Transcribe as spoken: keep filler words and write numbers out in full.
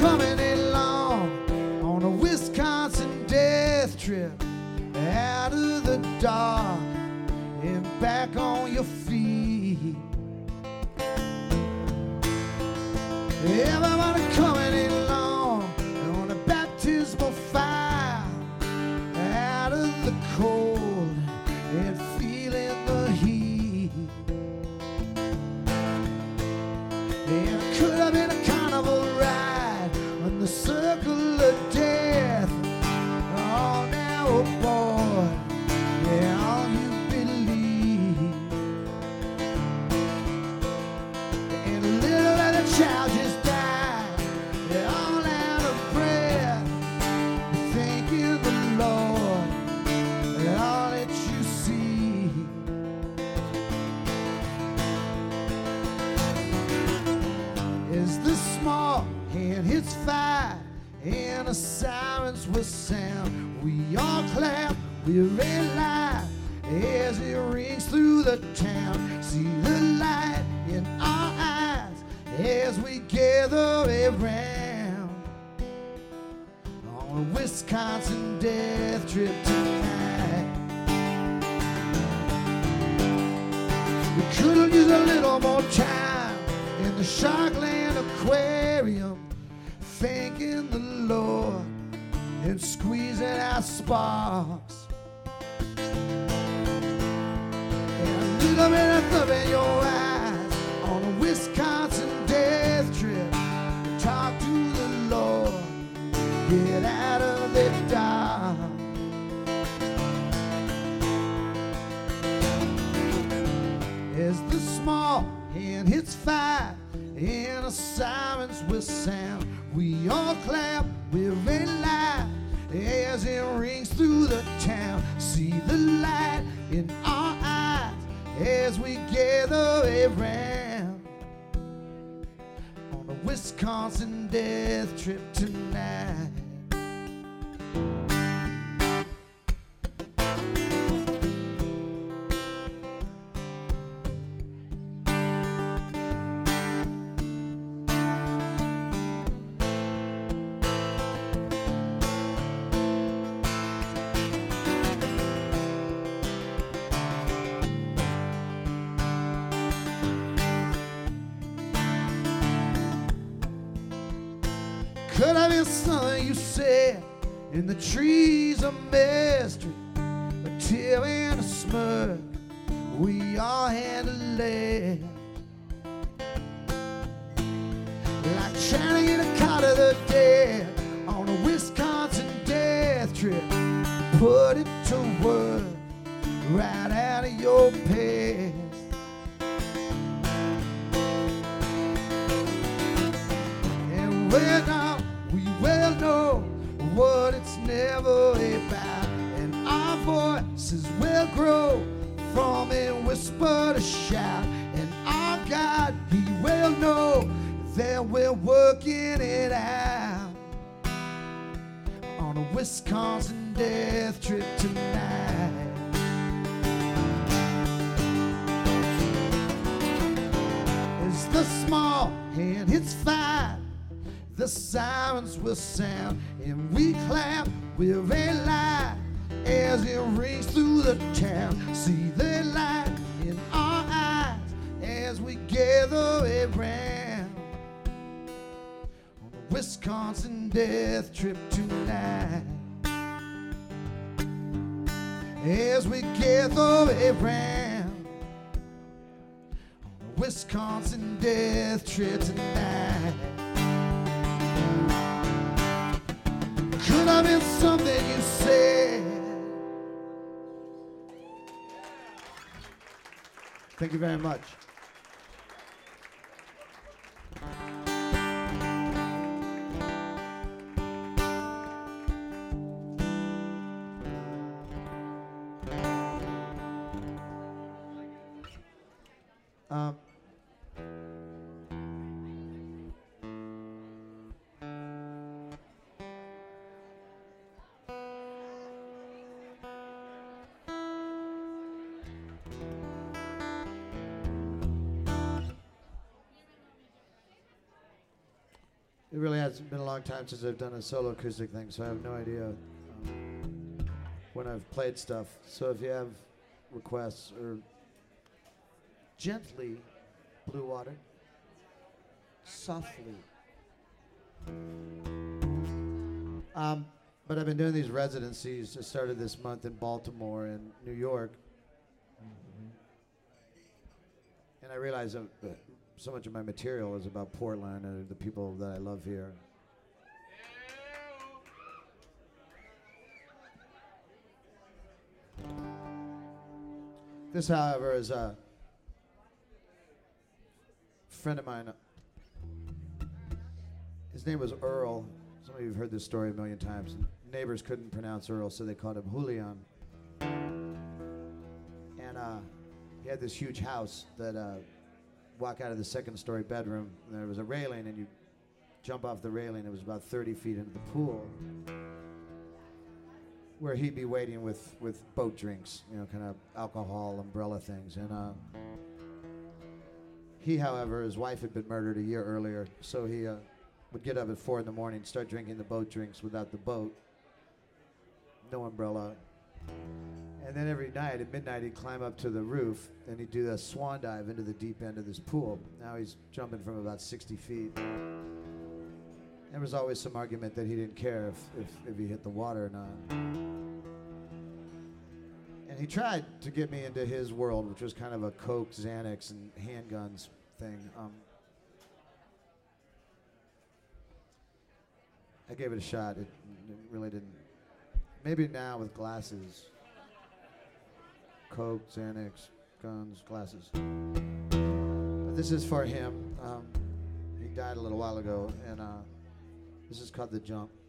coming along on a Wisconsin death trip, out of the dark and back on your feet. Everybody coming along on a baptismal fire, out of the cold and feeling the heat. And it could have been a carnival ride on the circle of death. Oh, now aboard, yeah, all you believe. And a little of the child just died, they're all out of breath, thanking the Lord for all that you see. As the small hand hits fire and the sirens will sound, we all clap, we're alive as it rings through the town. See the light in our eyes as we gather around on a Wisconsin death trip tonight. We could've used a little more time in the Sharkland Aquarium, thanking the Lord and squeezing our sparks. And a little bit of love in your eyes on a Wisconsin death trip. Talk to the Lord, get out of the dark. As the small hand hits fire and the sirens will sound, we all clap, we're alive as it rings through the town. See the light in our eyes as we gather around on a Wisconsin death trip tonight. Could have been something you said in the trees of mystery, a tear and a smirk, we all had to let. Like trying to get a card of the dead on a Wisconsin death trip. Put it to work right out of your past. And when I we well know what it's never about, and our voices will grow from a whisper to shout, and our God, He will know that we're working it out on a Wisconsin death trip tonight. As the small hand hits five, the sirens will sound, and we clap, we're alive as it rings through the town. See the light in our eyes as we gather around on a Wisconsin death trip tonight. As we gather around on a Wisconsin death trip tonight. Could have been something you said. Thank you very much. Um, it really has been a long time since I've done a solo acoustic thing, so I have no idea um, when I've played stuff. So if you have requests or gently, Blue Water, softly. Um, but I've been doing these residencies. I started this month in Baltimore and New York. And I realized that uh, so much of my material is about Portland and the people that I love here. This, however, is a friend of mine. His name was Earl. Some of you have heard this story a million times. Neighbors couldn't pronounce Earl, so they called him Julian. And uh, he had this huge house that uh, walk out of the second story bedroom, and there was a railing, and you jump off the railing. It was about thirty feet into the pool, where he'd be waiting with, with boat drinks, you know, kind of alcohol, umbrella things. And uh, he, however, his wife had been murdered a year earlier, so he uh, would get up at four in the morning, start drinking the boat drinks without the boat, no umbrella. And then every night at midnight he'd climb up to the roof and he'd do a swan dive into the deep end of this pool. Now he's jumping from about sixty feet. There was always some argument that he didn't care if, if, if he hit the water or not. And he tried to get me into his world, which was kind of a coke, Xanax, and handguns thing. Um, I gave it a shot. It, it really didn't. Maybe now with glasses. Coke, Xanax, guns, glasses. But this is for him. Um, he died a little while ago, and uh, this is called The Jump.